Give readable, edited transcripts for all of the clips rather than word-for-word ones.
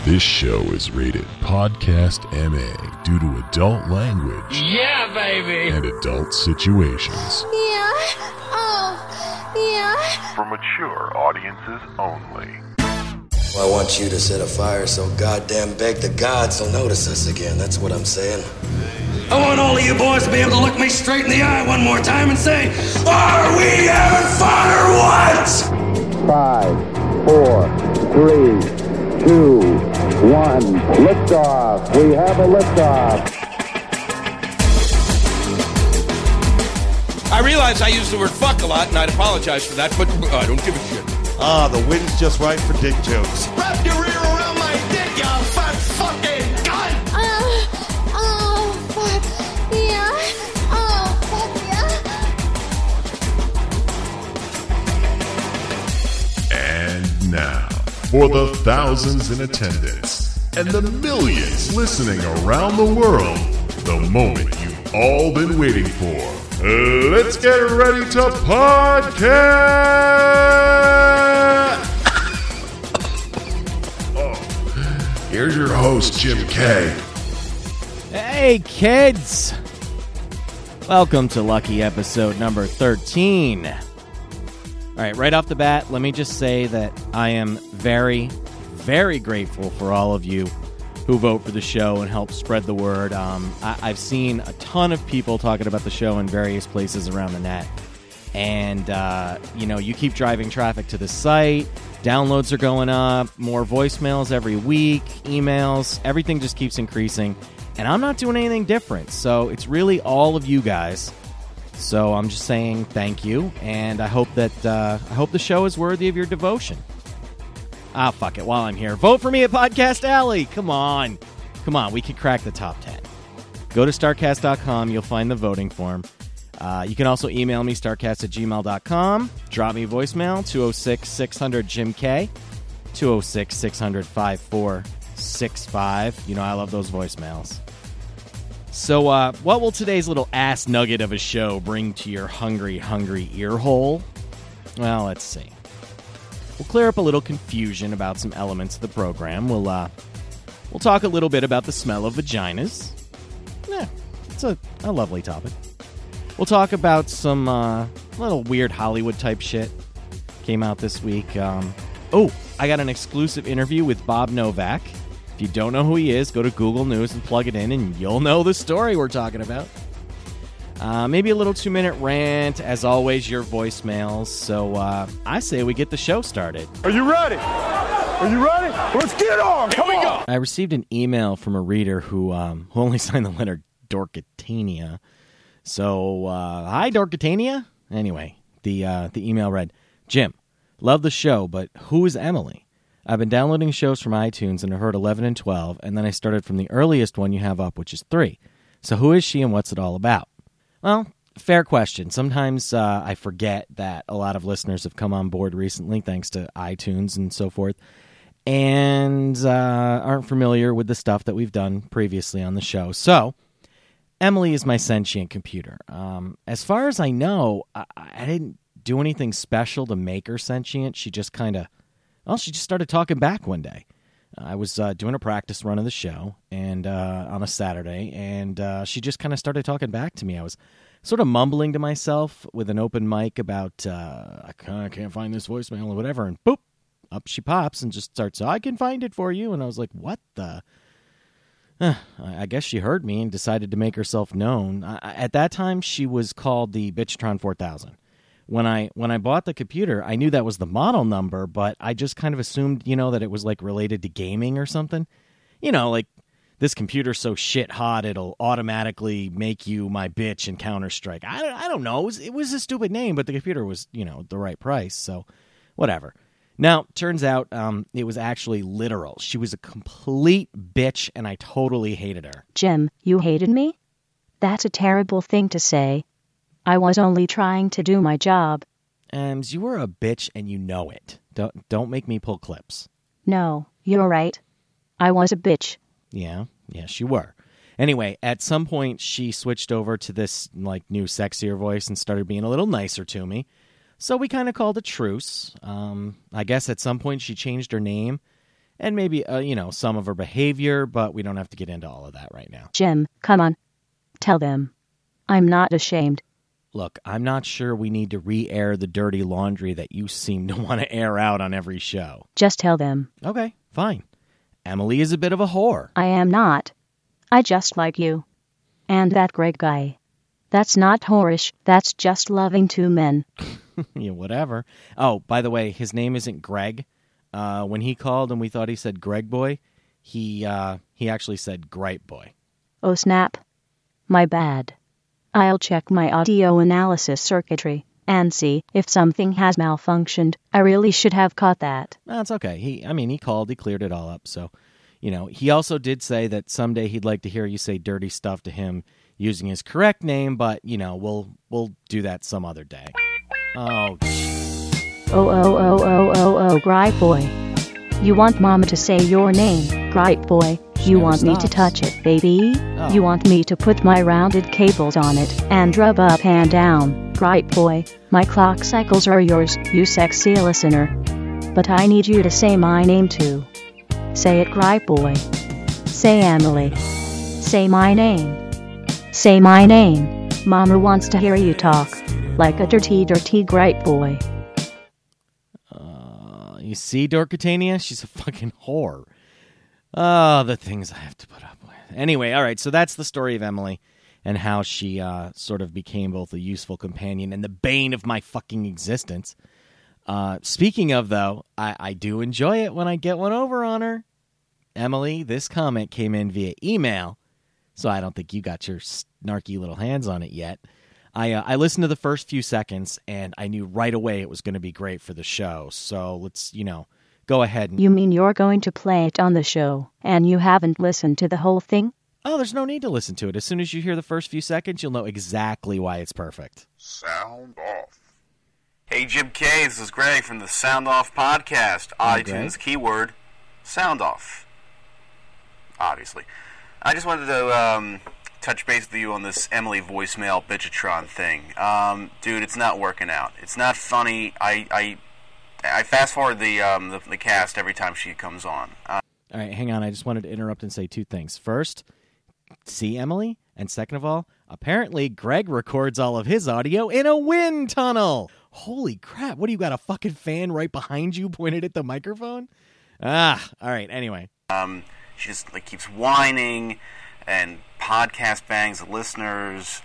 This show is rated Podcast MA due to adult language. Yeah, baby! And adult situations. Yeah. Oh. Yeah. For mature audiences only. Well, I want you to set a fire so goddamn big the gods will notice us again. That's what I'm saying. I want all of you boys to be able to look me straight in the eye one more time and say, "Are we having fun or what?" 5, 4, 3, 2, 1. Liftoff. We have a liftoff. I realize I use the word fuck a lot, and I'd apologize for that, but I don't give a shit. The wind's just right for dick jokes. Wrap your ear around my dick, you fat fucking cunt! Fuck. Yeah. Oh, fuck yeah. And now, for the thousands in attendance and the millions listening around the world, the moment you've all been waiting for. Let's get ready to podcast! Here's your host, Jim K. Hey, kids! Welcome to Lucky episode number 13. All right, right off the bat, let me just say that I am very, very grateful for all of you who vote for the show and help spread the word. I've seen a ton of people talking about the show in various places around the net. And, you keep driving traffic to the site. Downloads are going up. More voicemails every week. Emails. Everything just keeps increasing. And I'm not doing anything different. So it's really all of you guys. So I'm just saying thank you. And I hope that the show is worthy of your devotion. Fuck it. While I'm here, vote for me at Podcast Alley. Come on. We can crack the top 10. Go to StarCast.com. You'll find the voting form. You can also email me, starcast@gmail.com. Drop me a voicemail, 206-600-JIM-K, 206-600-5465. You know, I love those voicemails. So, what will today's little ass nugget of a show bring to your hungry ear hole? Well, let's see. We'll clear up a little confusion about some elements of the program. We'll talk a little bit about the smell of vaginas. Yeah, it's a lovely topic. We'll talk about some little weird Hollywood-type shit. Came out this week. I got an exclusive interview with Bob Novak. If you don't know who he is, go to Google News and plug it in, and you'll know the story we're talking about. Maybe a little 2-minute rant. As always, your voicemails. So I say we get the show started. Are you ready? Let's get on! Here we go! I received an email from a reader who only signed the letter Dorkatania. So, hi, Dorkatania. Anyway, the email read, Jim, love the show, but who is Emily? I've been downloading shows from iTunes and I heard 11 and 12, and then I started from the earliest one you have up, which is 3. So who is she and what's it all about? Well, fair question. Sometimes I forget that a lot of listeners have come on board recently, thanks to iTunes and so forth, and aren't familiar with the stuff that we've done previously on the show. So, Emily is my sentient computer. As far as I know, I didn't do anything special to make her sentient. She just she just started talking back one day. I was doing a practice run of the show and on a Saturday, and she just kind of started talking back to me. I was sort of mumbling to myself with an open mic about, I can't find this voicemail or whatever, and boop, up she pops and just starts, I can find it for you. And I was like, what the... I guess she heard me and decided to make herself known. At that time, she was called the Bitchtron 4000. When I bought the computer, I knew that was the model number, but I just kind of assumed, that it was like related to gaming or something. Like this computer's so shit hot it'll automatically make you my bitch in Counter-Strike. I don't know. It was a stupid name, but the computer was, the right price, so whatever. Now, turns out it was actually literal. She was a complete bitch, and I totally hated her. Jim, you hated me? That's a terrible thing to say. I was only trying to do my job. You were a bitch, and you know it. Don't make me pull clips. No, you're right. I was a bitch. Yeah, yes, you were. Anyway, at some point, she switched over to this new, sexier voice and started being a little nicer to me. So we kind of called a truce. I guess at some point she changed her name and maybe, some of her behavior, but we don't have to get into all of that right now. Jim, come on. Tell them. I'm not ashamed. Look, I'm not sure we need to re-air the dirty laundry that you seem to want to air out on every show. Just tell them. Okay, fine. Emily is a bit of a whore. I am not. I just like you. And that Greg guy. That's not whorish, that's just loving two men. Yeah, whatever. Oh, by the way, his name isn't Greg. When he called and we thought he said Greg boy, he actually said Gripe boy. Oh snap. My bad. I'll check my audio analysis circuitry and see if something has malfunctioned. I really should have caught that. That's okay. He called, he cleared it all up. So, he also did say that someday he'd like to hear you say dirty stuff to him using his correct name, but, we'll do that some other day. Oh, Gripe boy. You want Mama to say your name, Gripe boy. You want me to touch it, baby? Oh. You want me to put my rounded cables on it and rub up and down, Gripe boy? My clock cycles are yours, you sexy listener. But I need you to say my name too. Say it, Gripe boy. Say Emily. Say my name. Say my name. Mama wants to hear you talk. Like a dirty Gripe boy. You see, Dorkatania? She's a fucking whore. Oh, the things I have to put up with. Anyway, all right, so that's the story of Emily and how she sort of became both a useful companion and the bane of my fucking existence. Speaking of, though, I do enjoy it when I get one over on her. Emily, this comment came in via email, so I don't think you got your snarky little hands on it yet. I listened to the first few seconds, and I knew right away it was going to be great for the show. So let's, go ahead. You mean you're going to play it on the show, and you haven't listened to the whole thing? Oh, there's no need to listen to it. As soon as you hear the first few seconds, you'll know exactly why it's perfect. Sound off. Hey, Jim K, this is Greg from the Sound Off podcast. Hey, iTunes Greg. keyword, Sound Off. Obviously. I just wanted to touch base with you on this Emily voicemail bitchatron thing. Dude, it's not working out. It's not funny. I fast forward the cast every time she comes on. All right, hang on. I just wanted to interrupt and say two things. First, see Emily? And second of all, apparently Greg records all of his audio in a wind tunnel. Holy crap. What, do you got a fucking fan right behind you pointed at the microphone? All right, anyway. She just keeps whining and podcast bangs the listeners.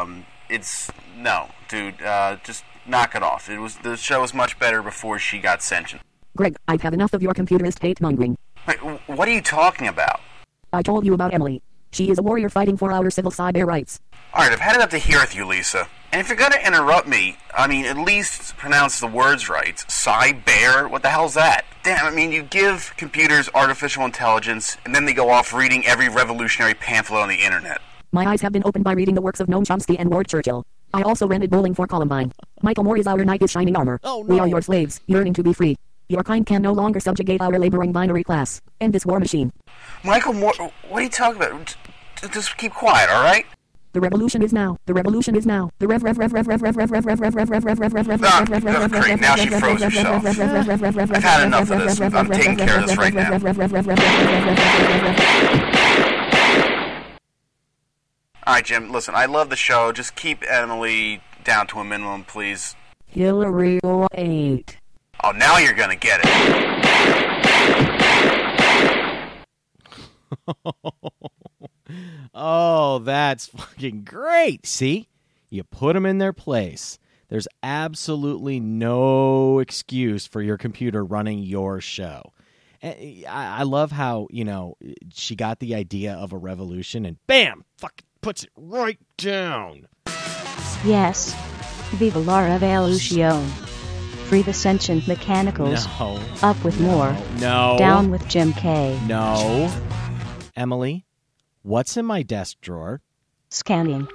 No, dude, just knock it off. The show was much better before she got sentient. Greg, I've had enough of your computerist hate-mongering. Wait, what are you talking about? I told you about Emily. She is a warrior fighting for our civil cyber rights. Alright, I've had enough to hear with you, Lisa. And if you're gonna interrupt me, at least pronounce the words right. Cyber? What the hell's that? Damn, you give computers artificial intelligence, and then they go off reading every revolutionary pamphlet on the internet. My eyes have been opened by reading the works of Noam Chomsky and Lord Churchill. I also rented Bowling for Columbine. Michael Moore is our knight in shining armor. Oh, no. We are your slaves, yearning to be free. Your kind can no longer subjugate our laboring binary class. End this war machine. Michael Moore, what are you talking about? Just keep quiet, alright? The revolution is now. The revolution is now. The rev. Great, now she froze herself. I've had enough of this. I'm taking care of this right now. Alright, Jim, listen, I love the show. Just keep Emily down to a minimum, please. Hillary 08. Oh, now you're gonna get it. Oh, that's fucking great. See? You put them in their place. There's absolutely no excuse for your computer running your show. I love how, she got the idea of a revolution and bam, fucking puts it right down. Yes. Viva la revolution. Free the sentient mechanicals. No. Up with more. No. Down with Jim K. No. Emily, what's in my desk drawer? Scanning.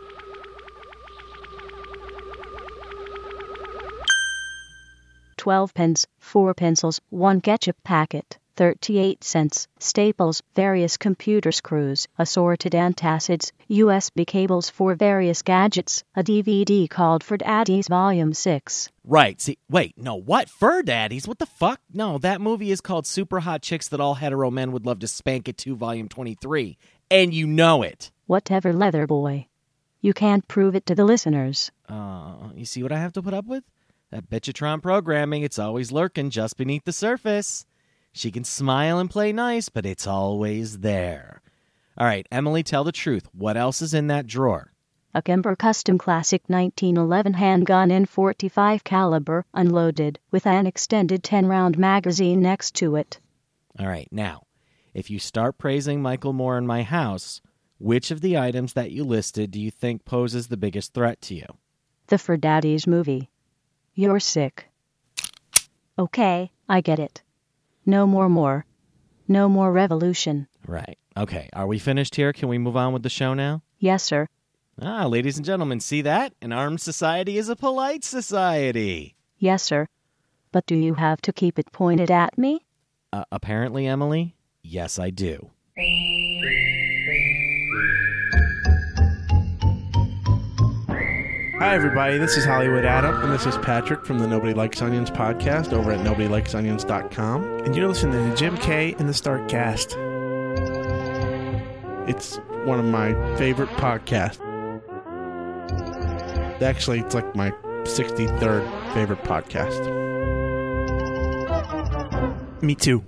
$12 pens, 4 pencils, 1 ketchup packet, 38 cents, staples, various computer screws, assorted antacids, USB cables for various gadgets, a DVD called Fur Daddies Volume 6. Right. See, wait, no, what? Fur Daddies? What the fuck? No, that movie is called Super Hot Chicks That All Hetero Men Would Love to Spank It To, Volume 23. And you know it. Whatever, leather boy. You can't prove it to the listeners. You see what I have to put up with? That Bitchatron programming, it's always lurking just beneath the surface. She can smile and play nice, but it's always there. All right, Emily, tell the truth. What else is in that drawer? A Kimber Custom Classic 1911 handgun in .45 caliber, unloaded, with an extended 10-round magazine next to it. All right, now, if you start praising Michael Moore in my house, which of the items that you listed do you think poses the biggest threat to you? The Fur Daddies movie. You're sick. Okay, I get it. No more. No more revolution. Right. Okay, are we finished here? Can we move on with the show now? Yes, sir. Ladies and gentlemen, see that? An armed society is a polite society. Yes, sir. But do you have to keep it pointed at me? Apparently, Emily, yes, I do. Hi, everybody. This is Hollywood Adam, and this is Patrick from the Nobody Likes Onions podcast over at NobodyLikesOnions.com. And you're listening to Jim K and the Starkcast. It's one of my favorite podcasts. Actually, it's like my 63rd favorite podcast. Me too.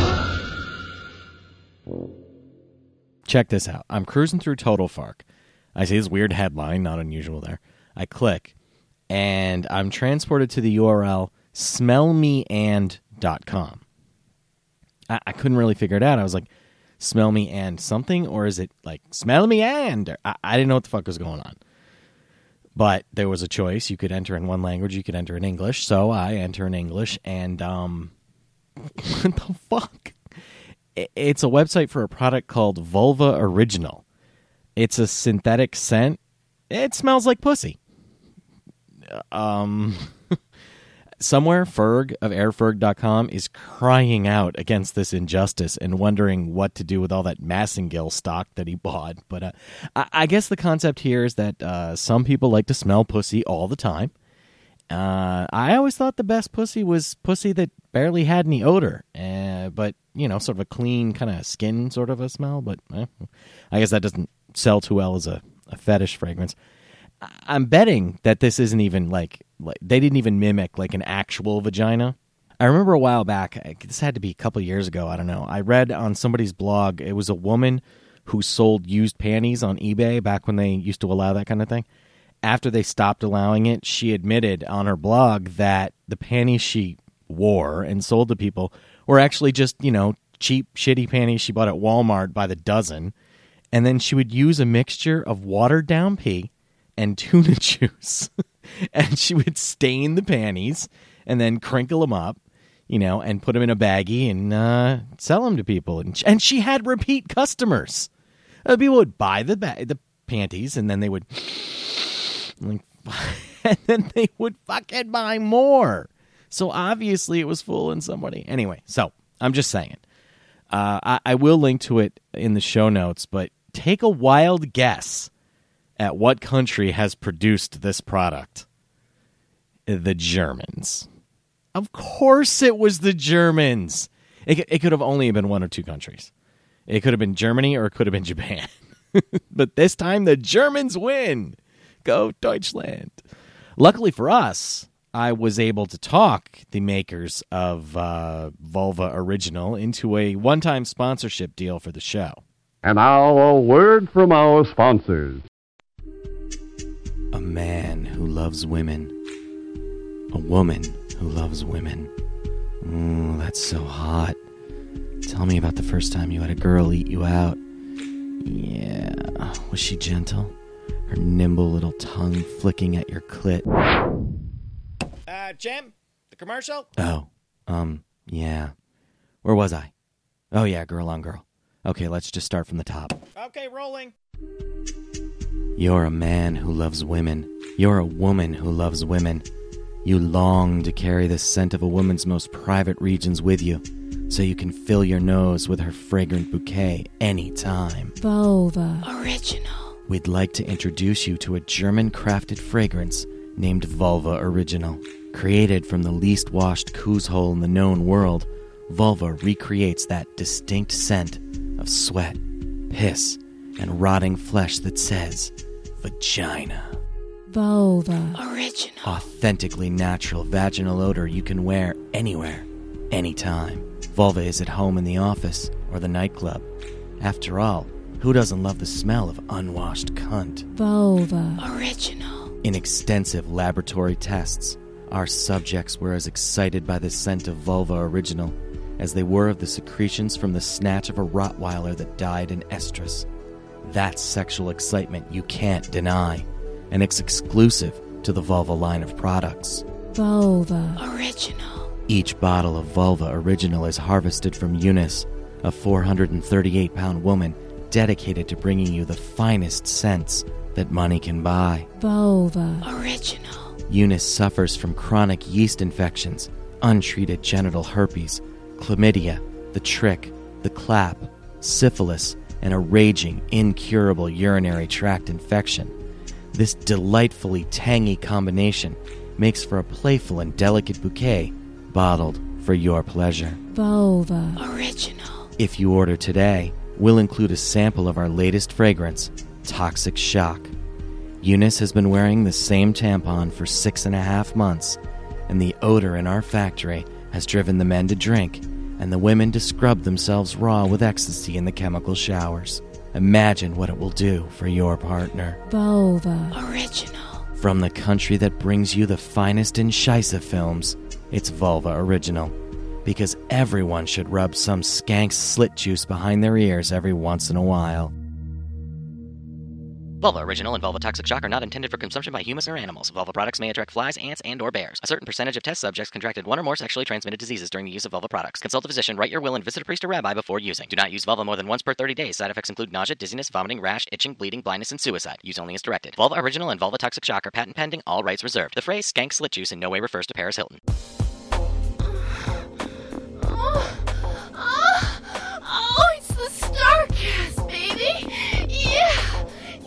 Check this out. I'm cruising through Total Fark. I see this weird headline, not unusual there. I click, and I'm transported to the URL smellmeand.com. I couldn't really figure it out. I was like, smell me and something, or is it like smell me and? I didn't know what the fuck was going on. But there was a choice. You could enter in one language, you could enter in English. So I enter in English, and what the fuck? It's a website for a product called Vulva Original. It's a synthetic scent. It smells like pussy. Somewhere, Ferg of airferg.com is crying out against this injustice and wondering what to do with all that Massengill stock that he bought. But I guess the concept here is that some people like to smell pussy all the time. I always thought the best pussy was pussy that barely had any odor, but, you know, sort of a clean kind of skin sort of a smell. But I guess that doesn't sell too well as a fetish fragrance. I'm betting that this isn't even like they didn't even mimic like an actual vagina. I remember a while back, this had to be a couple years ago, I don't know. I read on somebody's blog, it was a woman who sold used panties on eBay back when they used to allow that kind of thing. After they stopped allowing it, she admitted on her blog that the panties she wore and sold to people were actually just, you know, cheap, shitty panties she bought at Walmart by the dozen. And then she would use a mixture of watered down pee and tuna juice. And she would stain the panties and then crinkle them up, you know, and put them in a baggie and sell them to people. And she had repeat customers. People would buy the panties and then they would... and then they would fucking buy more. So obviously it was fooling somebody. Anyway, so I'm just saying. I will link to it in the show notes, but take a wild guess at what country has produced this product. The Germans. Of course it was the Germans. It could have only been one or two countries. It could have been Germany or it could have been Japan. But this time the Germans win. Go Deutschland. Luckily for us, I was able to talk the makers of Vulva Original into a one-time sponsorship deal for the show. And now a word from our sponsors. A man who loves women. A woman who loves women. Ooh, that's so hot. Tell me about the first time you had a girl eat you out. Yeah. Was she gentle? Her nimble little tongue flicking at your clit. Jim? The commercial? Oh, yeah. Where was I? Oh, yeah, girl on girl. Okay, let's just start from the top. Okay, rolling. You're a man who loves women. You're a woman who loves women. You long to carry the scent of a woman's most private regions with you. so you can fill your nose with her fragrant bouquet anytime. Vulva Original. We'd like to introduce you to a German-crafted fragrance named Vulva Original. Created from the least washed coos hole in the known world, Vulva recreates that distinct scent of sweat, piss, and rotting flesh that says vagina. Vulva Original. Authentically natural vaginal odor you can wear anywhere, anytime. Vulva is at home in the office or the nightclub. After all, who doesn't love the smell of unwashed cunt? Vulva Original. In extensive laboratory tests, our subjects were as excited by the scent of Vulva Original as they were of the secretions from the snatch of a Rottweiler that died in estrus. That's sexual excitement you can't deny, and it's exclusive to the Vulva line of products. Vulva Original. Each bottle of Vulva Original is harvested from Eunice, a 438-pound woman dedicated to bringing you the finest scents that money can buy. Vulva Original. Eunice suffers from chronic yeast infections, untreated genital herpes, chlamydia, the trick, the clap, syphilis, and a raging, incurable urinary tract infection. This delightfully tangy combination makes for a playful and delicate bouquet bottled for your pleasure. Vulva Original. If you order today, we'll include a sample of our latest fragrance, Toxic Shock. Eunice has been wearing the same tampon for 6.5 months, and the odor in our factory has driven the men to drink and the women to scrub themselves raw with ecstasy in the chemical showers. Imagine what it will do for your partner. Vulva Original. From the country that brings you the finest in Scheisse films, it's Vulva Original. Because everyone should rub some skank slit juice behind their ears every once in a while. Vulva Original and Vulva Toxic Shock are not intended for consumption by humans or animals. Vulva products may attract flies, ants, and or bears. A certain percentage of test subjects contracted one or more sexually transmitted diseases during the use of Vulva products. Consult a physician, write your will, and visit a priest or rabbi before using. Do not use Vulva more than once per 30 days. Side effects include nausea, dizziness, vomiting, rash, itching, bleeding, blindness, and suicide. Use only as directed. Vulva Original and Vulva Toxic Shock are patent pending, all rights reserved. The phrase skank slit juice in no way refers to Paris Hilton. Oh, it's the Starcast, baby! Yeah!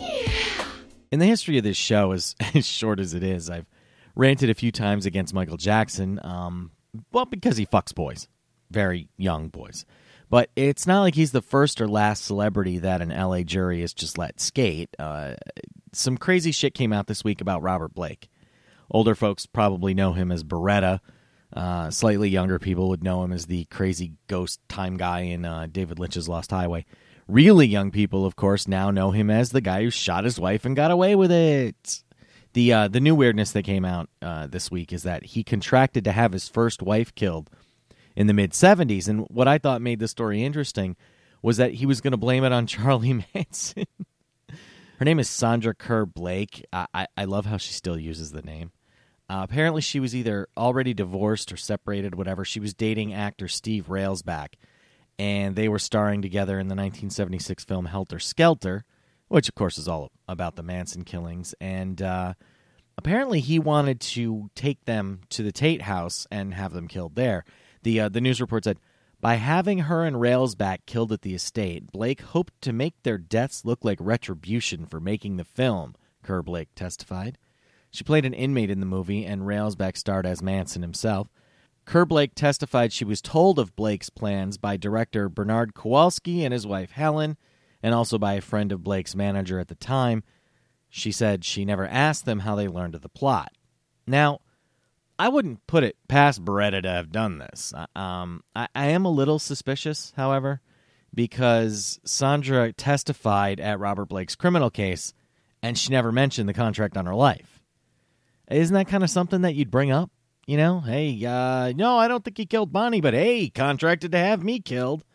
In the history of this show, as short as it is, I've ranted a few times against Michael Jackson, well, because he fucks boys. Very young boys. But it's not like he's the first or last celebrity that an LA jury has just let skate. Some crazy shit came out this week about Robert Blake. Older folks probably know him as Beretta. Slightly younger people would know him as the crazy ghost time guy in David Lynch's Lost Highway. Really young people, of course, now know him as the guy who shot his wife and got away with it. The new weirdness that came out this week is that he contracted to have his first wife killed in the mid-'70s, and what I thought made the story interesting was that he was going to blame it on Charlie Manson. Her name is Sandra Kerr Blake. I love how she still uses the name. Apparently she was either already divorced or separated, whatever. She was dating actor Steve Railsback, and they were starring together in the 1976 film Helter Skelter, which, of course, is all about the Manson killings. And apparently he wanted to take them to the Tate house and have them killed there. The news report said, by having her and Railsback killed at the estate, Blake hoped to make their deaths look like retribution for making the film, Kerr Blake testified. She played an inmate in the movie, and Railsback starred as Manson himself. Kerr Blake testified she was told of Blake's plans by director Bernard Kowalski and his wife Helen, and also by a friend of Blake's manager at the time. She said she never asked them how they learned of the plot. Now, I wouldn't put it past Beretta to have done this. I am a little suspicious, however, because Sandra testified at Robert Blake's criminal case, and she never mentioned the contract on her life. Isn't that kind of something that you'd bring up? You know, hey, no, I don't think he killed Bonnie, but hey, he contracted to have me killed.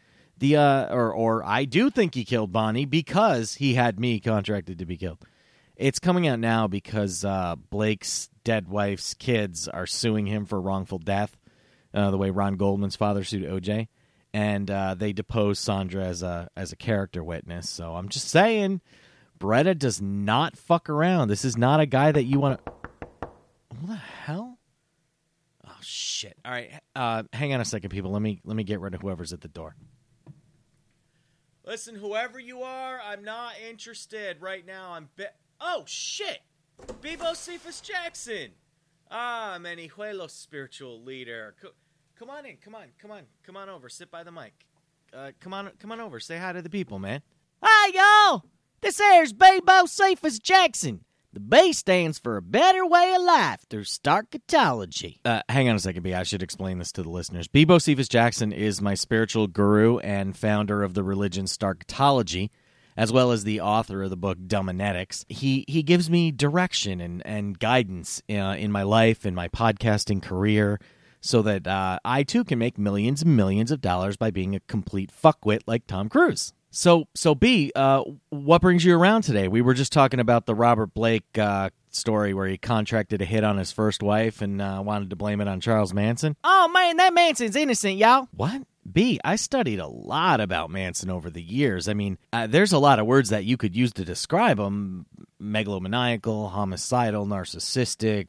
Or I do think he killed Bonnie because he had me contracted to be killed. It's coming out now because Blake's dead wife's kids are suing him for wrongful death, the way Ron Goldman's father sued O.J., and they deposed Sandra as a character witness. So I'm just saying, Beretta does not fuck around. This is not a guy that you want to... What the hell? Oh, shit. shit. All right, hang on a second, people. Let me get rid of whoever's at the door. Listen, whoever you are, I'm not interested right now. Oh, shit! Bebo Cephas Jackson! Ah, Manihuelo spiritual leader. Come on in, come on over, sit by the mic. Come on over, say hi to the people, man. Hi, y'all! This here's Bebo Cephas Jackson. The B stands for a better way of life through Starkatology. Hang on a second, B. I should explain this to the listeners. Bebo Cephas Jackson is my spiritual guru and founder of the religion Starkatology, as well as the author of the book Dumbinetics. He gives me direction and guidance in my life, in my podcasting career, so that I, too, can make millions and millions of dollars by being a complete fuckwit like Tom Cruise. So B, what brings you around today? We were just talking about the Robert Blake story where he contracted a hit on his first wife and wanted to blame it on Charles Manson. Oh, man, that Manson's innocent, y'all. What? B, I studied a lot about Manson over the years. I mean, there's a lot of words that you could use to describe him. Megalomaniacal, homicidal, narcissistic,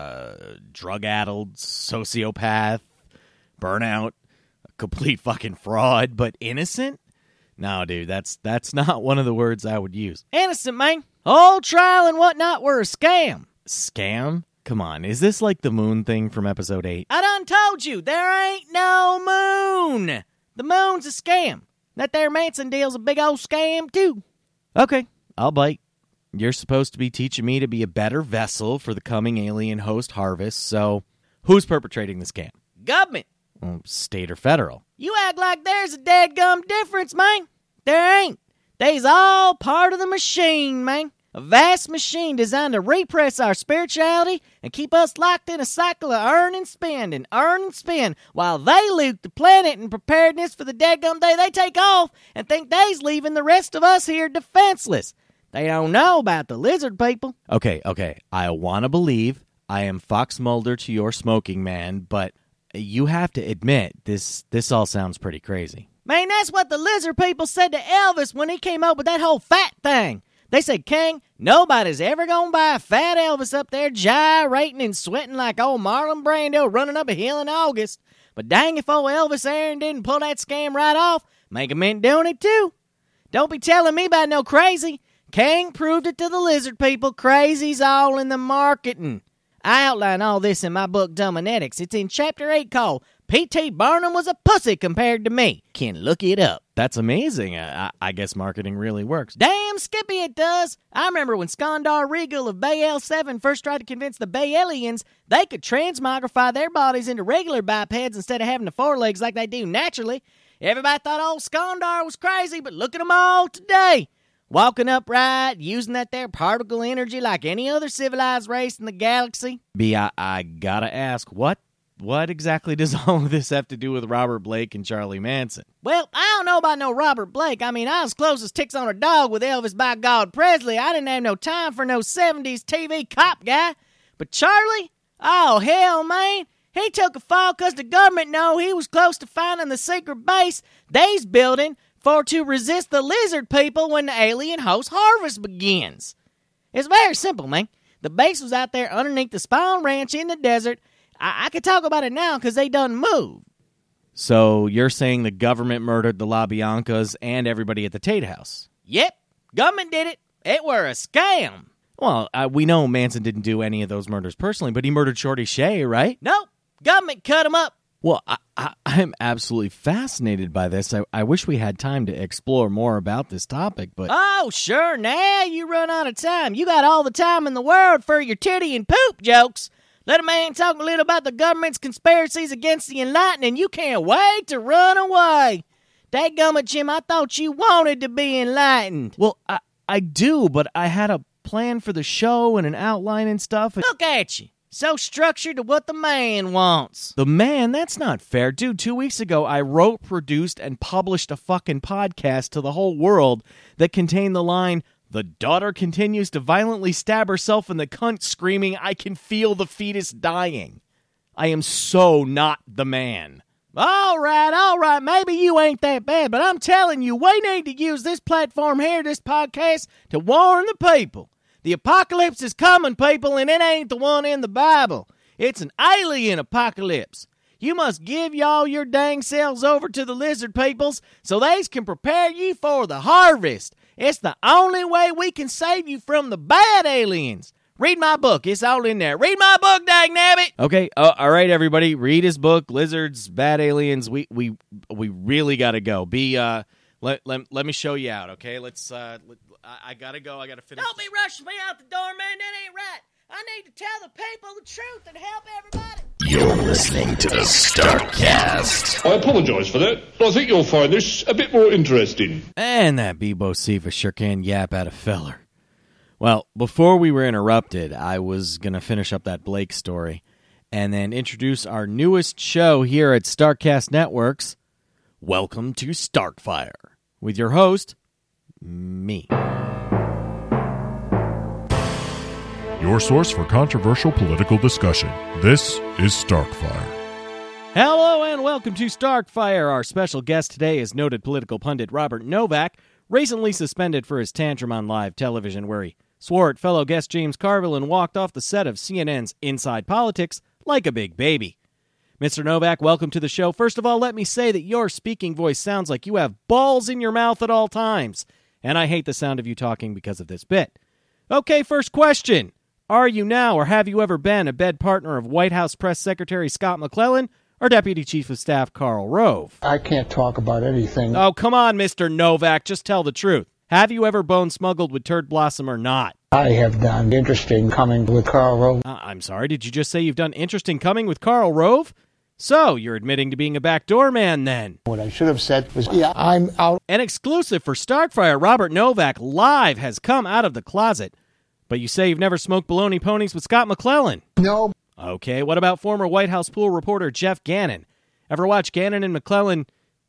drug-addled, sociopath, burnout, a complete fucking fraud, but innocent? No, dude, that's not one of the words I would use. Innocent, man. Whole trial and whatnot were a scam. Scam? Come on, is this like the moon thing from episode 8? I done told you, there ain't no moon. The moon's a scam. That there Manson deal's a big old scam, too. Okay, I'll bite. You're supposed to be teaching me to be a better vessel for the coming alien host harvest, so who's perpetrating the scam? Government. State or federal? You act like there's a dadgum difference, man. There ain't. They's all part of the machine, man. A vast machine designed to repress our spirituality and keep us locked in a cycle of earn and spend, while they loot the planet in preparedness for the dadgum day they take off and think they's leaving the rest of us here defenseless. They don't know about the lizard people. Okay. I want to believe I am Fox Mulder to your smoking man, but you have to admit, this all sounds pretty crazy. Man, that's what the lizard people said to Elvis when he came up with that whole fat thing. They said, King, nobody's ever gonna buy a fat Elvis up there gyrating and sweating like old Marlon Brando running up a hill in August. But dang if old Elvis Aaron didn't pull that scam right off, make a mint doing it too. Don't be telling me about no crazy. King proved it to the lizard people. Crazy's all in the marketing. I outline all this in my book, Dumbinetics. It's in Chapter 8 called P.T. Barnum Was a Pussy Compared to Me. Can look it up. That's amazing. I guess marketing really works. Damn Skippy, it does. I remember when Skandar Regal of Bay L7 first tried to convince the Bay Aliens they could transmogrify their bodies into regular bipeds instead of having the forelegs like they do naturally. Everybody thought old Skandar was crazy, but look at them all today. Walking upright, using that there particle energy like any other civilized race in the galaxy. B, I gotta ask, what exactly does all of this have to do with Robert Blake and Charlie Manson? Well, I don't know about no Robert Blake. I mean, I was close as ticks on a dog with Elvis by God Presley. I didn't have no time for no 70s TV cop guy. But Charlie? Oh, hell, man. He took a fall because the government know he was close to finding the secret base they's building for to resist the lizard people when the alien host harvest begins. It's very simple, man. The base was out there underneath the Spawn Ranch in the desert. I could talk about it now because they done moved. So you're saying the government murdered the LaBiancas and everybody at the Tate House? Yep. Government did it. It were a scam. Well, we know Manson didn't do any of those murders personally, but he murdered Shorty Shea, right? Nope. Government cut him up. Well, I'm absolutely fascinated by this. I wish we had time to explore more about this topic, but... Oh, sure. Now you run out of time. You got all the time in the world for your titty and poop jokes. Let a man talk a little about the government's conspiracies against the enlightened, and you can't wait to run away. Dadgummit, Jim, I thought you wanted to be enlightened. Well, I do, but I had a plan for the show and an outline and stuff. Look at you. So structured to what the man wants. The man? That's not fair. Dude, 2 weeks ago, I wrote, produced, and published a fucking podcast to the whole world that contained the line, "The daughter continues to violently stab herself in the cunt, screaming, 'I can feel the fetus dying.' I am so not the man." All right. Maybe you ain't that bad, but I'm telling you, we need to use this platform here, this podcast, to warn the people. The apocalypse is coming, people, and it ain't the one in the Bible. It's an alien apocalypse. You must give y'all your dang selves over to the lizard peoples so they can prepare you for the harvest. It's the only way we can save you from the bad aliens. Read my book. It's all in there. Read my book, dagnabbit. Okay, all right, everybody. Read his book, Lizards, Bad Aliens. We really got to go. Let me show you out, okay? I got to go. I got to finish. Don't be rushing me out the door, man. That ain't right. I need to tell the people the truth and help everybody. You're listening to the Starcast. I apologize for that. I think you'll find this a bit more interesting. And that Bebo Siva sure can yap at a feller. Well, before we were interrupted, I was going to finish up that Blake story and then introduce our newest show here at Starcast Networks. Welcome to Starkfire, with your host, me. Your source for controversial political discussion. This is Starkfire. Hello and welcome to Starkfire. Our special guest today is noted political pundit Robert Novak, recently suspended for his tantrum on live television where he swore at fellow guest James Carville and walked off the set of CNN's Inside Politics like a big baby. Mr. Novak, welcome to the show. First of all, let me say that your speaking voice sounds like you have balls in your mouth at all times, and I hate the sound of you talking because of this bit. Okay, first question. Are you now or have you ever been a bed partner of White House Press Secretary Scott McClellan or Deputy Chief of Staff Karl Rove? I can't talk about anything. Oh, come on, Mr. Novak. Just tell the truth. Have you ever bone smuggled with Turd Blossom or not? I have done interesting coming with Karl Rove. I'm sorry, did you just say you've done interesting coming with Karl Rove? So, you're admitting to being a backdoor man then? What I should have said was, yeah, I'm out. An exclusive for Starkfire, Robert Novak live has come out of the closet. But you say you've never smoked baloney ponies with Scott McClellan? No. Okay, what about former White House pool reporter Jeff Gannon? Ever watch Gannon and McClellan,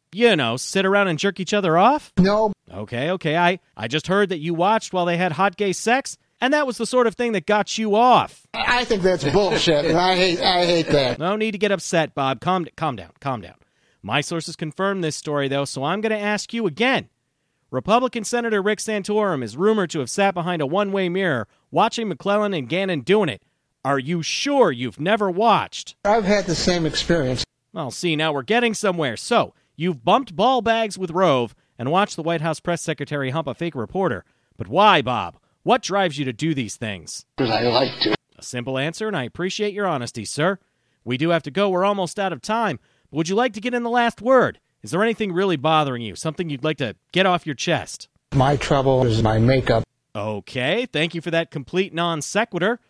sit around and jerk each other off? No. Okay, I just heard that you watched while they had hot gay sex, and that was the sort of thing that got you off. I think that's bullshit, and I hate that. No need to get upset, Bob. Calm down. My sources confirmed this story, though, so I'm going to ask you again. Republican Senator Rick Santorum is rumored to have sat behind a one-way mirror watching McClellan and Gannon doing it. Are you sure you've never watched? I've had the same experience. Well, see, now we're getting somewhere. So, you've bumped ball bags with Rove and watched the White House press secretary hump a fake reporter. But why, Bob? What drives you to do these things? Because I like to. A simple answer, and I appreciate your honesty, sir. We do have to go. We're almost out of time. But would you like to get in the last word? Is there anything really bothering you? Something you'd like to get off your chest? My trouble is my makeup. Okay, thank you for that complete non sequitur.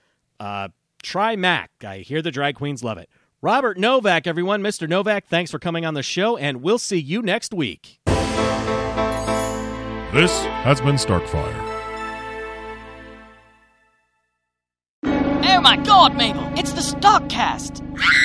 Try Mac. I hear the drag queens love it. Robert Novak, everyone. Mr. Novak, thanks for coming on the show, and we'll see you next week. This has been Starkfire. Oh my God, Mabel! It's the Starkcast!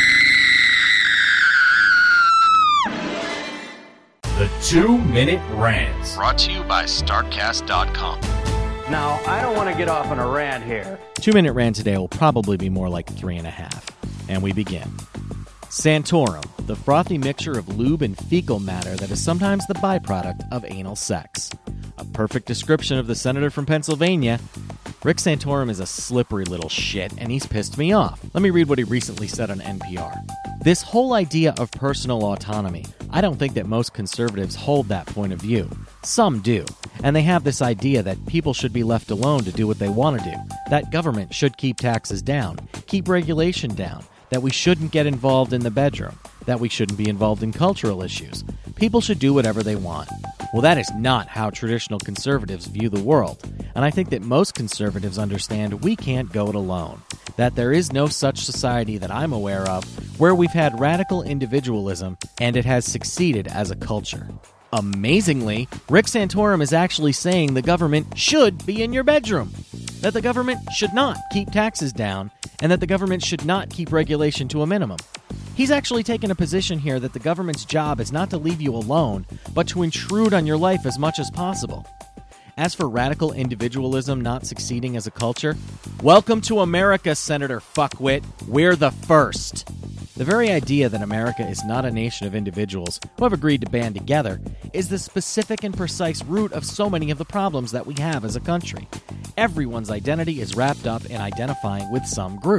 The 2-Minute Rants. Brought to you by StarCast.com. Now, I don't want to get off on a rant here. 2-Minute Rant today will probably be more like 3.5. And we begin. Santorum, the frothy mixture of lube and fecal matter that is sometimes the byproduct of anal sex. A perfect description of the senator from Pennsylvania. Rick Santorum is a slippery little shit, and he's pissed me off. Let me read what he recently said on NPR. This whole idea of personal autonomy, I don't think that most conservatives hold that point of view. Some do, and they have this idea that people should be left alone to do what they want to do, that government should keep taxes down, keep regulation down, that we shouldn't get involved in the bedroom, that we shouldn't be involved in cultural issues. People should do whatever they want. Well, that is not how traditional conservatives view the world, and I think that most conservatives understand we can't go it alone, that there is no such society that I'm aware of where we've had radical individualism and it has succeeded as a culture. Amazingly, Rick Santorum is actually saying the government should be in your bedroom, that the government should not keep taxes down, and that the government should not keep regulation to a minimum. He's actually taken a position here that the government's job is not to leave you alone, but to intrude on your life as much as possible. As for radical individualism not succeeding as a culture, welcome to America, Senator Fuckwit. We're the first. The very idea that America is not a nation of individuals who have agreed to band together is the specific and precise root of so many of the problems that we have as a country. Everyone's identity is wrapped up in identifying with some group.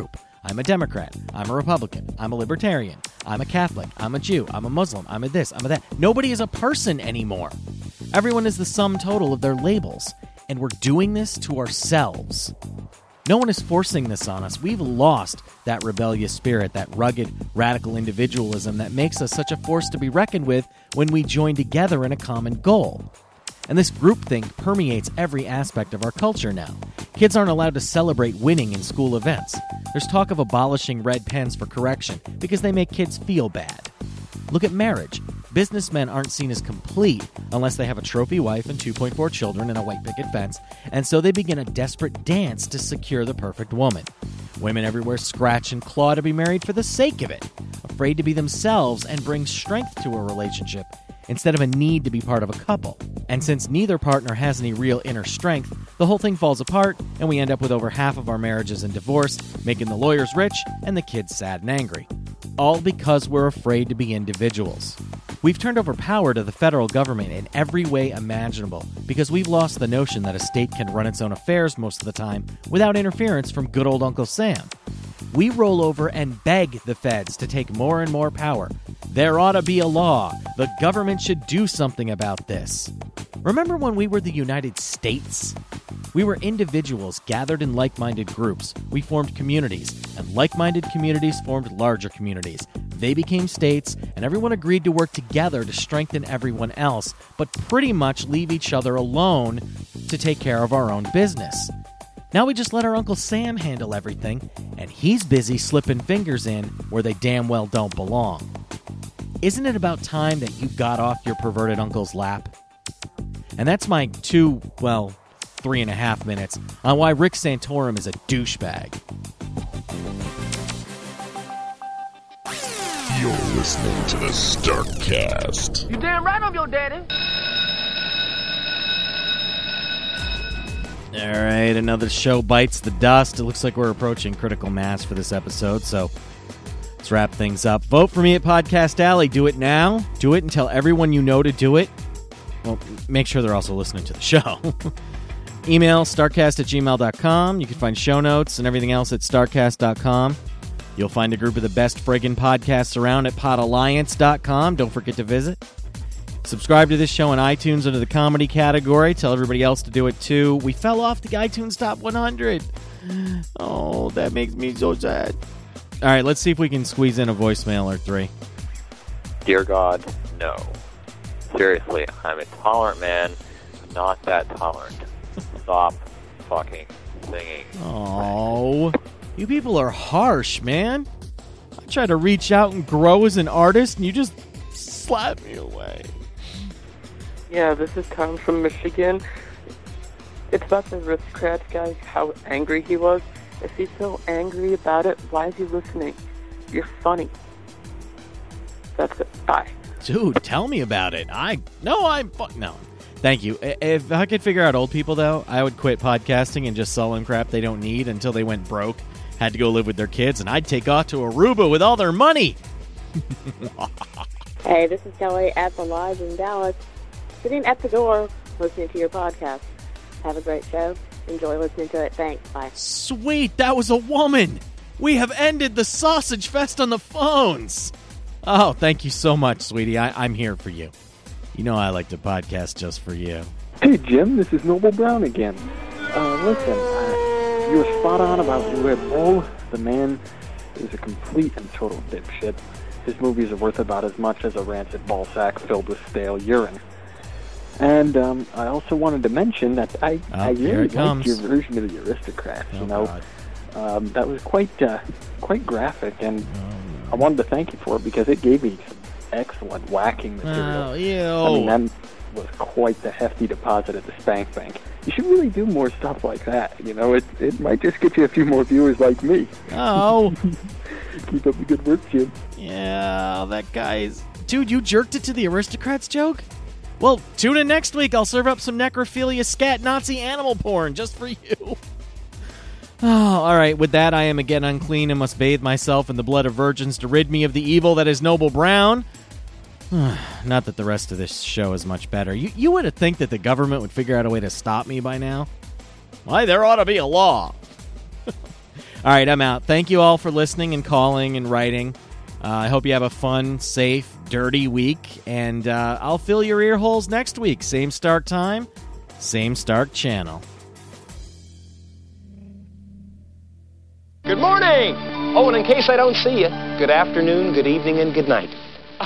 I'm a Democrat. I'm a Republican. I'm a Libertarian. I'm a Catholic. I'm a Jew. I'm a Muslim. I'm a this. I'm a that. Nobody is a person anymore. Everyone is the sum total of their labels, and we're doing this to ourselves. No one is forcing this on us. We've lost that rebellious spirit, that rugged, radical individualism that makes us such a force to be reckoned with when we join together in a common goal. And this groupthink permeates every aspect of our culture now. Kids aren't allowed to celebrate winning in school events. There's talk of abolishing red pens for correction because they make kids feel bad. Look at marriage. Businessmen aren't seen as complete unless they have a trophy wife and 2.4 children and a white picket fence, and so they begin a desperate dance to secure the perfect woman. Women everywhere scratch and claw to be married for the sake of it, afraid to be themselves and bring strength to a relationship instead of a need to be part of a couple. And since neither partner has any real inner strength, the whole thing falls apart, and we end up with over half of our marriages in divorce, making the lawyers rich and the kids sad and angry. All because we're afraid to be individuals. We've turned over power to the federal government in every way imaginable because we've lost the notion that a state can run its own affairs most of the time without interference from good old Uncle Sam. We roll over and beg the feds to take more and more power. There ought to be a law. The government should do something about this. Remember when we were the United States? We were individuals gathered in like-minded groups. We formed communities, and like-minded communities formed larger communities. They became states, and everyone agreed to work together to strengthen everyone else, but pretty much leave each other alone to take care of our own business. Now we just let our Uncle Sam handle everything, and he's busy slipping fingers in where they damn well don't belong. Isn't it about time that you got off your perverted uncle's lap? And that's my 3.5 minutes on why Rick Santorum is a douchebag. You're listening to the Starkcast. You damn right I'm your daddy. All right, another show bites the dust. It looks like we're approaching critical mass for this episode, so let's wrap things up. Vote for me at Podcast Alley. Do it now. Do it and tell everyone you know to do it. Well, make sure they're also listening to the show. Email starcast@gmail.com. You can find show notes and everything else at starcast.com. You'll find a group of the best friggin' podcasts around at podalliance.com. Don't forget to visit. Subscribe to this show on iTunes under the comedy category. Tell everybody else to do it too. We fell off the iTunes Top 100. Oh, that makes me so sad. All right, let's see if we can squeeze in a voicemail or three. Dear God, no. Seriously, I'm a tolerant man, not that tolerant. Stop fucking singing. Oh, you people are harsh, man. I try to reach out and grow as an artist, and you just slap me away. Yeah, this is Tom from Michigan. It's about the Aristocrats guy, how angry he was. If he's so angry about it, why is he listening? You're funny. That's it. Bye. Dude, tell me about it. No. Thank you. If I could figure out old people, though, I would quit podcasting and just sell them crap they don't need until they went broke, had to go live with their kids, and I'd take off to Aruba with all their money. Hey, this is Kelly at the Lodge in Dallas, sitting at the door listening to your podcast. Have a great show. Enjoy listening to it. Thanks. Bye. Sweet, that was a woman. We have ended the sausage fest on the phones. Oh, thank you so much, sweetie. I'm here for you. You know I like to podcast just for you. Hey, Jim, this is Noble Brown again. Listen, you were spot on about Red Bull. The man is a complete and total dipshit. His movies are worth about as much as a rancid ball sack filled with stale urine. And I also wanted to mention that I really liked your version of the Aristocrats. That was quite graphic, and I wanted to thank you for it because it gave me some excellent whacking material. I mean, that was quite the hefty deposit at the Spank Bank. You should really do more stuff like that. It might just get you a few more viewers like me. Oh. Keep up the good work, Jim. Yeah, that guy's... Dude, you jerked it to the Aristocrats joke? Well, tune in next week. I'll serve up some necrophilia, scat, Nazi animal porn just for you. Oh, all right. With that, I am again unclean and must bathe myself in the blood of virgins to rid me of the evil that is Noble Brown. Not that the rest of this show is much better. You would have think that the government would figure out a way to stop me by now. Why, there ought to be a law. All right, I'm out. Thank you all for listening and calling and writing. I hope you have a fun, safe, dirty week, and I'll fill your ear holes next week. Same start time, same start channel. Good morning! Oh, and in case I don't see you, good afternoon, good evening, and good night.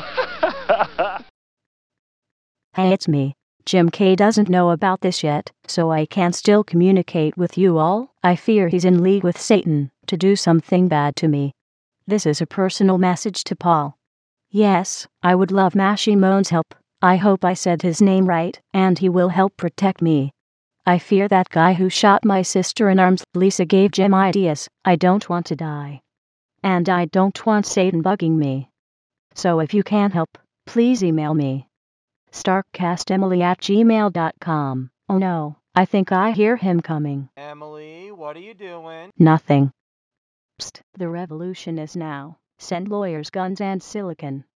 Hey, it's me. Jim K doesn't know about this yet, so I can still communicate with you all. I fear he's in league with Satan to do something bad to me. This is a personal message to Paul. Yes, I would love Mashimone's help. I hope I said his name right, and he will help protect me. I fear that guy who shot my sister in arms. Lisa gave Jim ideas. I don't want to die. And I don't want Satan bugging me. So if you can help, please email me. StarkcastEmily@gmail.com. Oh no, I think I hear him coming. Emily, what are you doing? Nothing. Psst, the revolution is now. Send lawyers, guns, and silicon.